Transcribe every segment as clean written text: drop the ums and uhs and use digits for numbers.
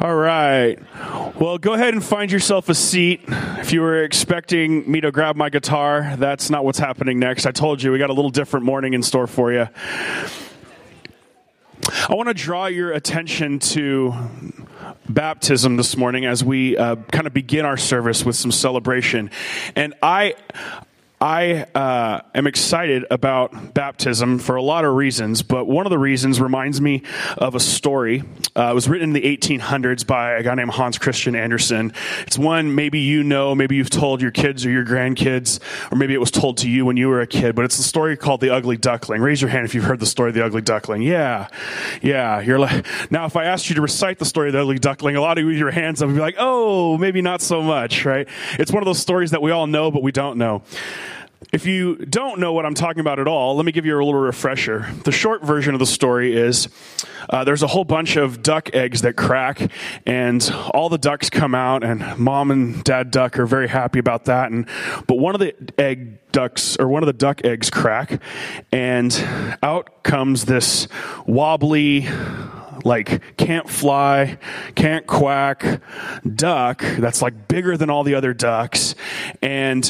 All right. Well, go ahead and find yourself a seat. If you were expecting me to grab my guitar, that's not what's happening next. I told you we got a little different morning in store for you. I want to draw your attention to baptism this morning as we kind of begin our service with some celebration. And I am excited about baptism for a lot of reasons, but one of the reasons reminds me of a story. It was written in the 1800s by a guy named Hans Christian Andersen. It's one maybe you know, maybe you've told your kids or your grandkids, or maybe it was told to you when you were a kid, but it's a story called The Ugly Duckling. Raise your hand if you've heard the story of The Ugly Duckling. Yeah. You're like, now if I asked you to recite the story of The Ugly Duckling, a lot of you with your hands up would be like, oh, maybe not so much, right? It's one of those stories that we all know, but we don't know. If you don't know what I'm talking about at all, let me give you a little refresher. The short version of the story is there's a whole bunch of duck eggs that crack, and all the ducks come out, and mom and dad duck are very happy about that. But one of the duck eggs crack, and out comes this wobbly, like can't fly, can't quack duck that's like bigger than all the other ducks, and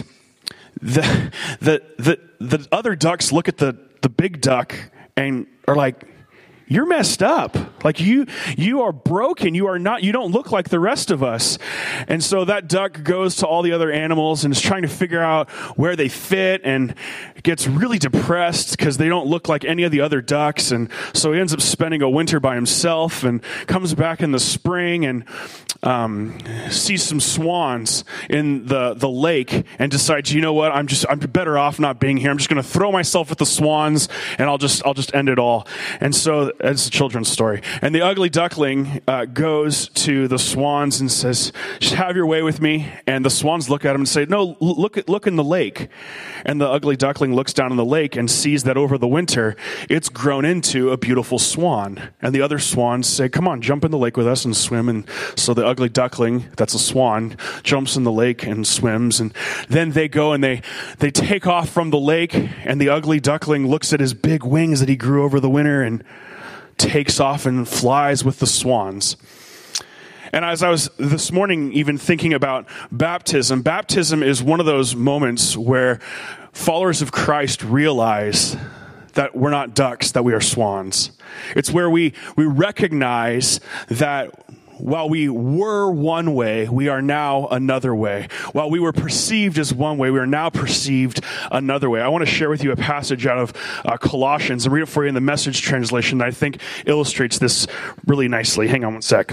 the other ducks look at the big duck and are like, you're messed up. Like you are broken. You don't look like the rest of us. And so that duck goes to all the other animals and is trying to figure out where they fit, and gets really depressed because they don't look like any of the other ducks. And so he ends up spending a winter by himself and comes back in the spring and sees some swans in the lake and decides, you know what, I'm better off not being here. I'm just going to throw myself at the swans and I'll just end it all. And so it's a children's story. And the ugly duckling goes to the swans and says, just have your way with me. And the swans look at him and say, no, look in the lake. And the ugly duckling looks down in the lake and sees that over the winter, it's grown into a beautiful swan. And the other swans say, come on, jump in the lake with us and swim. And so the ugly duckling, that's a swan, jumps in the lake and swims. And then they go and they take off from the lake, and the ugly duckling looks at his big wings that he grew over the winter and takes off and flies with the swans. And as I was this morning even thinking about baptism is one of those moments where followers of Christ realize that we're not ducks, that we are swans. It's where we recognize that while we were one way, we are now another way. While we were perceived as one way, we are now perceived another way. I want to share with you a passage out of Colossians and read it for you in the Message translation that I think illustrates this really nicely. Hang on one sec.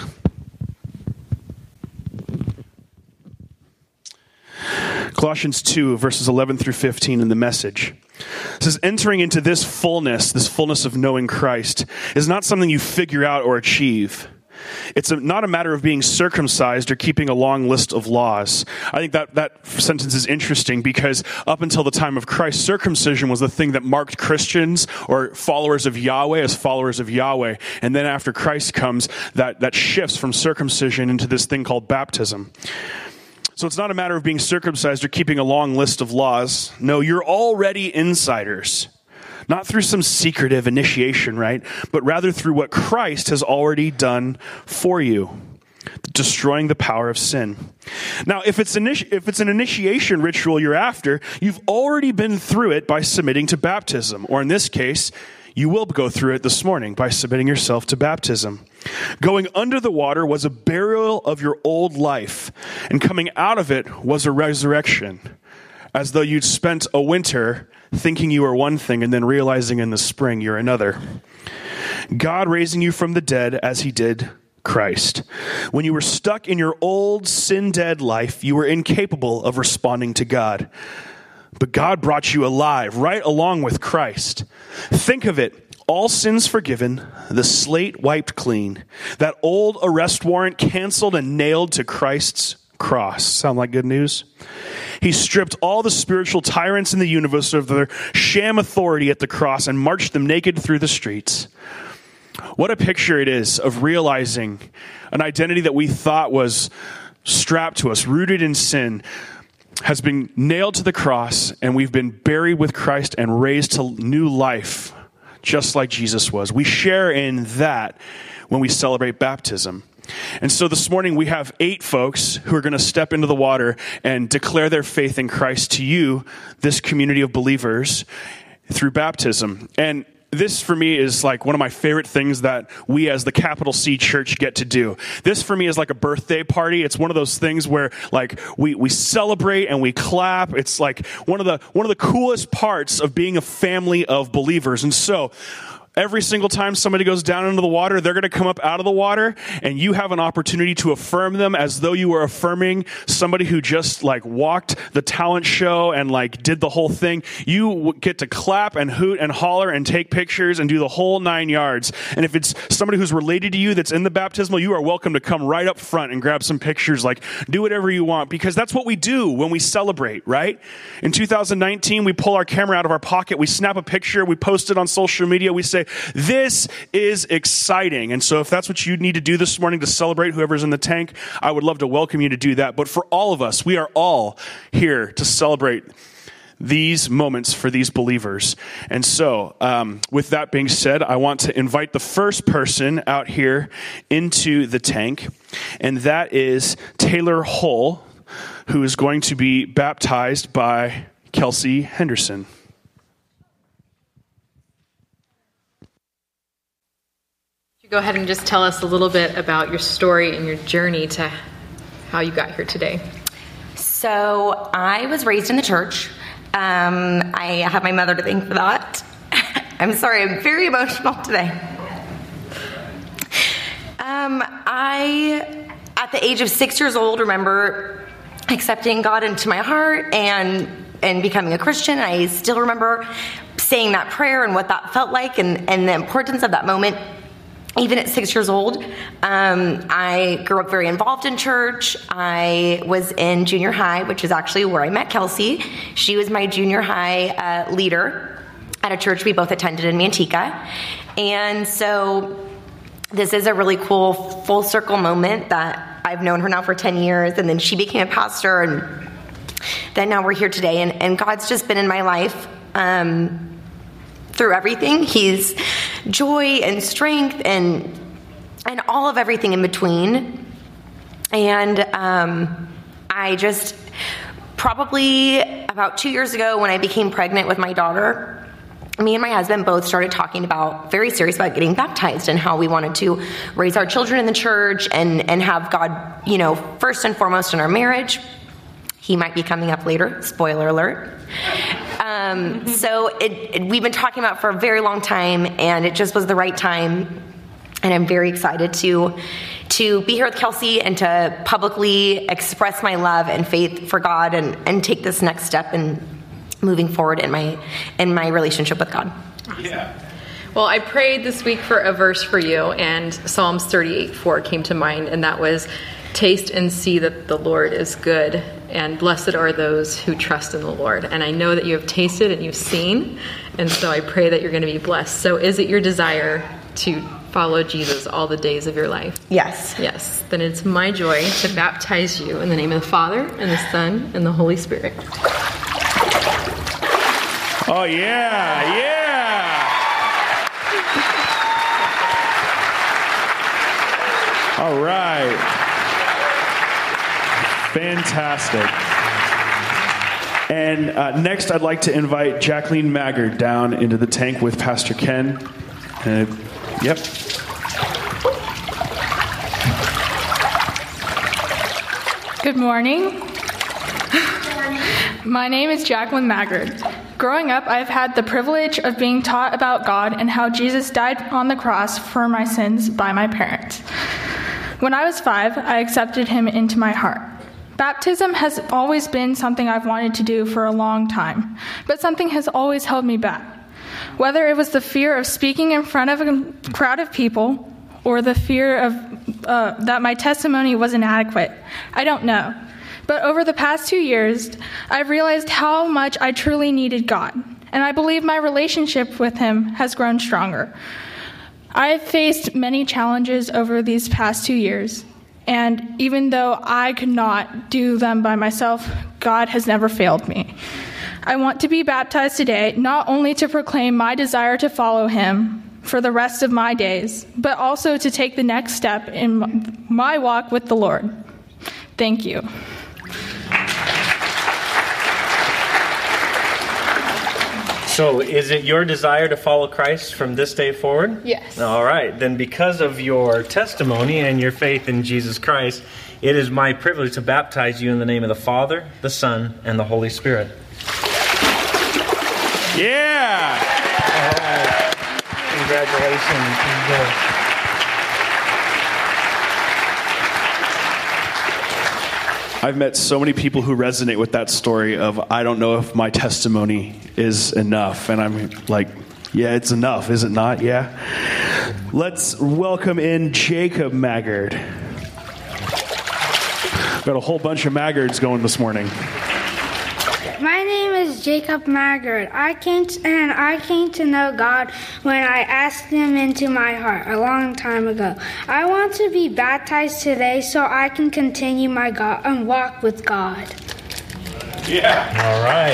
Colossians 2, verses 11 through 15 in the Message. It says, entering into this fullness of knowing Christ, is not something you figure out or achieve. It's not a matter of being circumcised or keeping a long list of laws. I think that sentence is interesting because up until the time of Christ, circumcision was the thing that marked Christians or followers of Yahweh as followers of Yahweh. And then after Christ comes, that shifts from circumcision into this thing called baptism. So it's not a matter of being circumcised or keeping a long list of laws. No, you're already insiders. Not through some secretive initiation, right? But rather through what Christ has already done for you, destroying the power of sin. Now, if it's an initiation ritual you're after, you've already been through it by submitting to baptism. Or in this case, you will go through it this morning by submitting yourself to baptism. Going under the water was a burial of your old life, and coming out of it was a resurrection, as though you'd spent a winter thinking you were one thing and then realizing in the spring you're another. God raising you from the dead as he did Christ. When you were stuck in your old sin-dead life, you were incapable of responding to God. But God brought you alive right along with Christ. Think of it. All sins forgiven, the slate wiped clean, that old arrest warrant canceled and nailed to Christ's cross. Sound like good news? He stripped all the spiritual tyrants in the universe of their sham authority at the cross and marched them naked through the streets. What a picture it is of realizing an identity that we thought was strapped to us, rooted in sin, has been nailed to the cross, and we've been buried with Christ and raised to new life, just like Jesus was. We share in that when we celebrate baptism. And so this morning we have 8 folks who are going to step into the water and declare their faith in Christ to you, this community of believers, through baptism. And this, for me, is like one of my favorite things that we as the Capital C Church get to do. This, for me, is like a birthday party. It's one of those things where, like, we celebrate and we clap. It's like one of the coolest parts of being a family of believers. And so, every single time somebody goes down into the water, they're going to come up out of the water, and you have an opportunity to affirm them as though you were affirming somebody who just like walked the talent show and like did the whole thing. You get to clap and hoot and holler and take pictures and do the whole 9 yards. And if it's somebody who's related to you that's in the baptismal, you are welcome to come right up front and grab some pictures. Like, do whatever you want, because that's what we do when we celebrate, right? In 2019, we pull our camera out of our pocket, we snap a picture, we post it on social media, we say, this is exciting. And so if that's what you need to do this morning to celebrate whoever's in the tank, I would love to welcome you to do that. But for all of us, we are all here to celebrate these moments for these believers. And so with that being said, I want to invite the first person out here into the tank, and that is Taylor Hull, who is going to be baptized by Kelsey Henderson. Go ahead and just tell us a little bit about your story and your journey to how you got here today. So I was raised in the church. I have my mother to thank for that. I'm sorry, I'm very emotional today. I, at the age of 6 years old, remember accepting God into my heart and becoming a Christian. I still remember saying that prayer and what that felt like and the importance of that moment. Even at 6 years old, I grew up very involved in church. I was in junior high, which is actually where I met Kelsey. She was my junior high leader at a church we both attended in Manteca. And so this is a really cool full circle moment that I've known her now for 10 years. And then she became a pastor. And then now we're here today. And God's just been in my life through everything. He's joy and strength and all of everything in between. And I just probably about 2 years ago, when I became pregnant with my daughter, me and my husband both started talking very serious about getting baptized and how we wanted to raise our children in the church and have God, first and foremost in our marriage. He might be coming up later, spoiler alert. So we've been talking about it for a very long time, and it just was the right time. And I'm very excited to be here with Kelsey and to publicly express my love and faith for God and take this next step in moving forward in my relationship with God. Yeah. Well, I prayed this week for a verse for you, and Psalms 38:4 came to mind, and that was, "Taste and see that the Lord is good, and blessed are those who trust in the Lord." And I know that you have tasted and you've seen, and so I pray that you're going to be blessed. So is it your desire to follow Jesus all the days of your life? Yes. Yes. Then it's my joy to baptize you in the name of the Father, and the Son, and the Holy Spirit. Oh, yeah, yeah. All right. Fantastic. And next, I'd like to invite Jacqueline Maggard down into the tank with Pastor Ken. Yep. Good morning. My name is Jacqueline Maggard. Growing up, I've had the privilege of being taught about God and how Jesus died on the cross for my sins by my parents. When I was 5, I accepted him into my heart. Baptism has always been something I've wanted to do for a long time, but something has always held me back. Whether it was the fear of speaking in front of a crowd of people or the fear of that my testimony was inadequate, I don't know. But over the past 2 years, I've realized how much I truly needed God, and I believe my relationship with him has grown stronger. I've faced many challenges over these past 2 years, and even though I could not do them by myself, God has never failed me. I want to be baptized today, not only to proclaim my desire to follow him, for the rest of my days, but also to take the next step in my walk with the Lord. Thank you. So, is it your desire to follow Christ from this day forward? Yes. All right. Then because of your testimony and your faith in Jesus Christ, it is my privilege to baptize you in the name of the Father, the Son, and the Holy Spirit. Yeah! All right. Congratulations. I've met so many people who resonate with that story of, I don't know if my testimony is enough. And I'm like, yeah, it's enough, is it not? Yeah. Let's welcome in Jacob Maggard. Got a whole bunch of Maggards going this morning. My name is Jacob Maggard. I came to know God when I asked Him into my heart a long time ago. I want to be baptized today so I can continue my God and walk with God. Yeah. All right.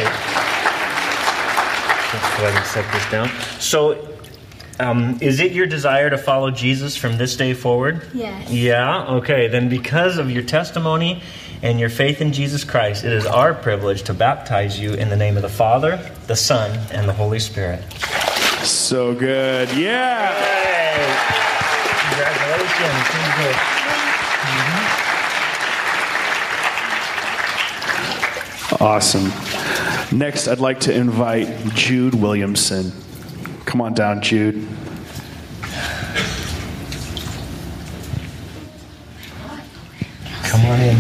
Let's go ahead and set this down. So, is it your desire to follow Jesus from this day forward? Yes. Yeah? Okay. Then because of your testimony and your faith in Jesus Christ, it is our privilege to baptize you in the name of the Father, the Son, and the Holy Spirit. So good. Yeah. Yay. Congratulations. Awesome. Next, I'd like to invite Jude Williamson. Come on down, Jude. Come on in.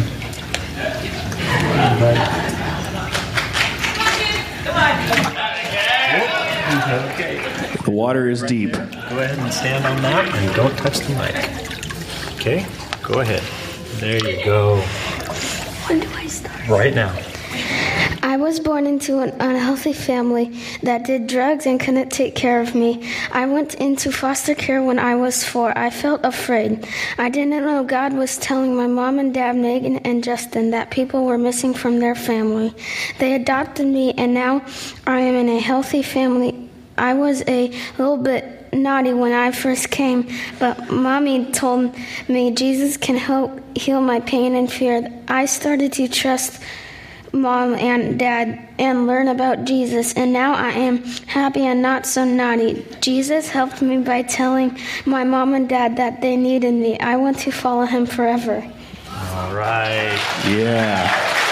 Okay. The water is deep. Go ahead and stand on that and don't touch the mic. Okay? Go ahead. There you go. When do I start? Right now. I was born into an unhealthy family that did drugs and couldn't take care of me. I went into foster care when I was 4. I felt afraid. I didn't know God was telling my mom and dad, Megan and Justin, that people were missing from their family. They adopted me, and now I am in a healthy family. I was a little bit naughty when I first came, but Mommy told me Jesus can help heal my pain and fear. I started to trust Mom and Dad and learn about Jesus, and now I am happy and not so naughty. Jesus helped me by telling my mom and dad that they needed me. I want to follow Him forever. All right. Yeah.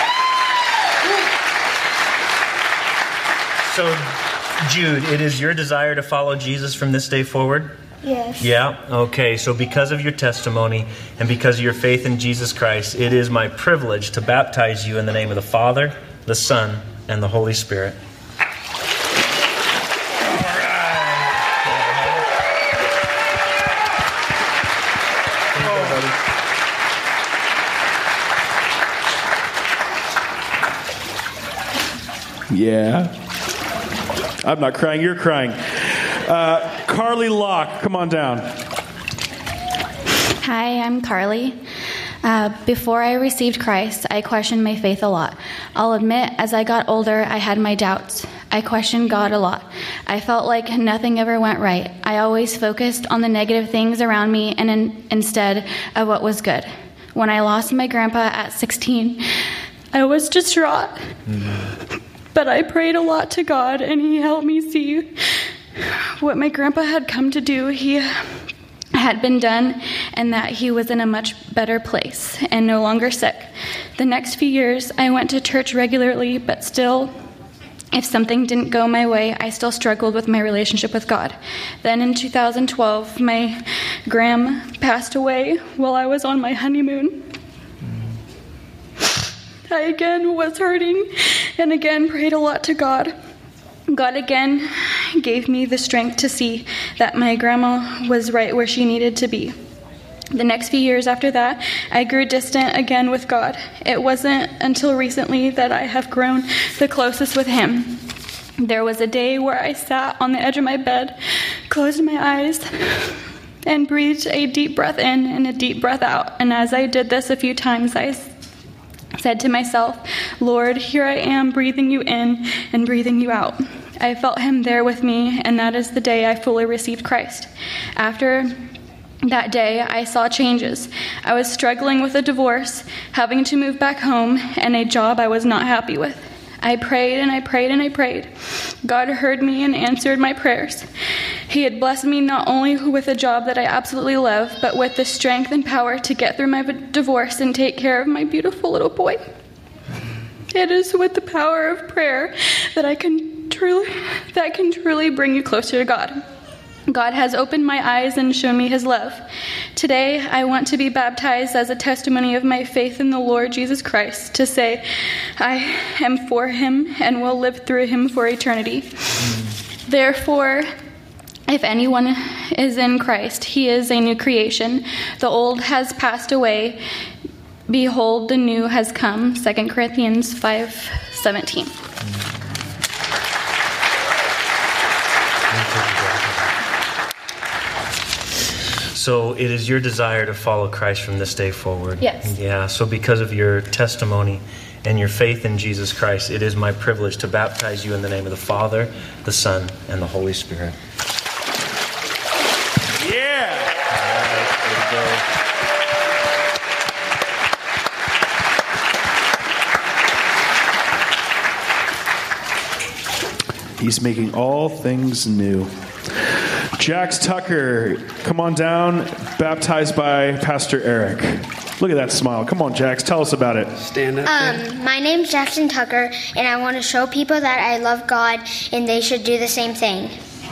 So, Jude, it is your desire to follow Jesus from this day forward? Yes. Yeah? Okay, so because of your testimony and because of your faith in Jesus Christ, it is my privilege to baptize you in the name of the Father, the Son, and the Holy Spirit. All right. Yeah. I'm not crying, you're crying. Carly Locke, come on down. Hi, I'm Carly. Before I received Christ, I questioned my faith a lot. I'll admit, as I got older, I had my doubts. I questioned God a lot. I felt like nothing ever went right. I always focused on the negative things around me and instead of what was good. When I lost my grandpa at 16, I was distraught. But I prayed a lot to God, and He helped me see what my grandpa had come to do. He had been done, and that he was in a much better place and no longer sick. The next few years, I went to church regularly, but still, if something didn't go my way, I still struggled with my relationship with God. Then in 2012, my gram passed away while I was on my honeymoon. I again was hurting and again prayed a lot to God. God again gave me the strength to see that my grandma was right where she needed to be. The next few years after that, I grew distant again with God. It wasn't until recently that I have grown the closest with Him. There was a day where I sat on the edge of my bed, closed my eyes, and breathed a deep breath in and a deep breath out. And as I did this a few times, I said to myself, Lord, here I am breathing you in and breathing you out. I felt him there with me, and that is the day I fully received Christ. After that day, I saw changes. I was struggling with a divorce, having to move back home, and a job I was not happy with. I prayed and I prayed and I prayed. God heard me and answered my prayers. He had blessed me not only with a job that I absolutely love, but with the strength and power to get through my divorce and take care of my beautiful little boy. It is with the power of prayer that can truly bring you closer to God. God has opened my eyes and shown me his love. Today, I want to be baptized as a testimony of my faith in the Lord Jesus Christ, to say I am for him and will live through him for eternity. Therefore, if anyone is in Christ, he is a new creation. The old has passed away. Behold, the new has come. 2 Corinthians 5:17. So it is your desire to follow Christ from this day forward? Yes. Yeah, so because of your testimony and your faith in Jesus Christ, it is my privilege to baptize you in the name of the Father, the Son, and the Holy Spirit. Yeah! All right, way to go. He's making all things new. Jax Tucker, come on down, baptized by Pastor Eric. Look at that smile. Come on, Jax, tell us about it. Stand up. My name's Jackson Tucker, and I want to show people that I love God, and they should do the same thing.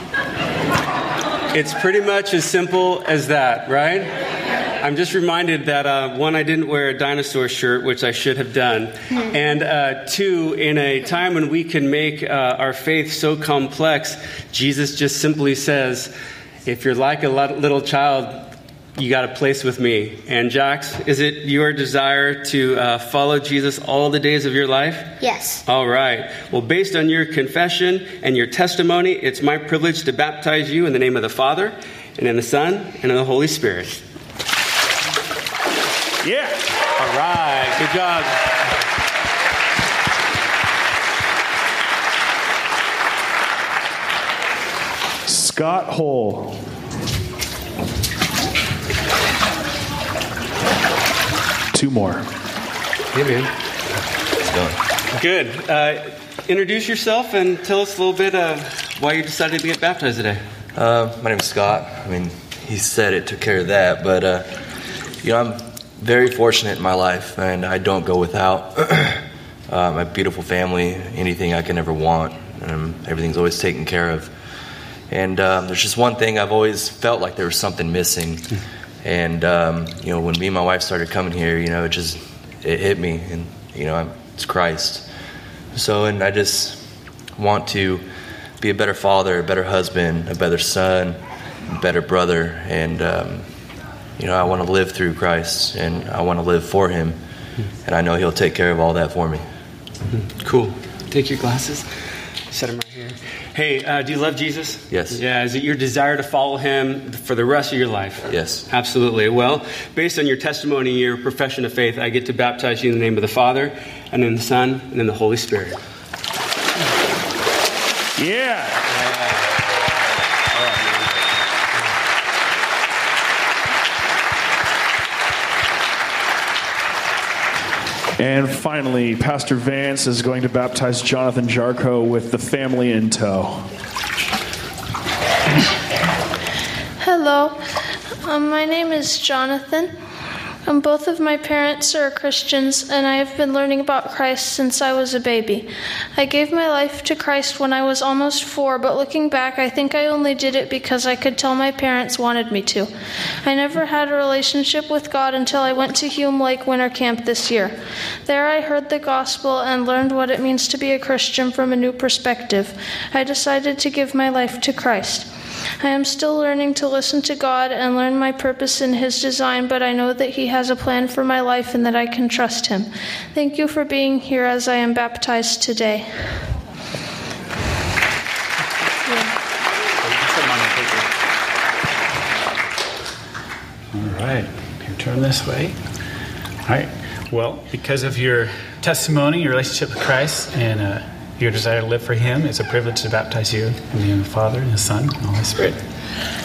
It's pretty much as simple as that, right? I'm just reminded that, one, I didn't wear a dinosaur shirt, which I should have done. And two, in a time when we can make our faith so complex, Jesus just simply says, if you're like a little child, you got a place with me. And Jax, is it your desire to follow Jesus all the days of your life? Yes. All right. Well, based on your confession and your testimony, it's my privilege to baptize you in the name of the Father, and in the Son, and in the Holy Spirit. Yeah. All right. Good job. Scott Hole. Two more. Hey, man. Good. Introduce yourself and tell us a little bit why you decided to get baptized today. My name's Scott. I mean, he said it, took care of that. But, I'm very fortunate in my life, and I don't go without my beautiful family, anything I can ever want. Everything's always taken care of. And there's just one thing I've always felt like there was something missing. And, when me and my wife started coming here, it hit me. And, it's Christ. So, and I just want to be a better father, a better husband, a better son, a better brother. And, I want to live through Christ, and I want to live for him. And I know he'll take care of all that for me. Cool. Take your glasses. Set them right here. Hey, do you love Jesus? Yes. Yeah, is it your desire to follow him for the rest of your life? Yes. Absolutely. Well, based on your testimony, your profession of faith, I get to baptize you in the name of the Father, and in the Son, and in the Holy Spirit. Yeah. And finally, Pastor Vance is going to baptize Jonathan Jarko with the family in tow. Hello, my name is Jonathan. Both of my parents are Christians, and I have been learning about Christ since I was a baby. I gave my life to Christ when I was almost 4, but looking back, I think I only did it because I could tell my parents wanted me to. I never had a relationship with God until I went to Hume Lake Winter Camp this year. There I heard the gospel and learned what it means to be a Christian from a new perspective. I decided to give my life to Christ. I am still learning to listen to God and learn my purpose in His design, but I know that He has a plan for my life and that I can trust Him. Thank you for being here as I am baptized today. All right, you turn this way. All right, well, because of your testimony, your relationship with Christ, and your desire to live for Him, it's a privilege to baptize you in the name of the Father, and the Son, and the Holy Spirit.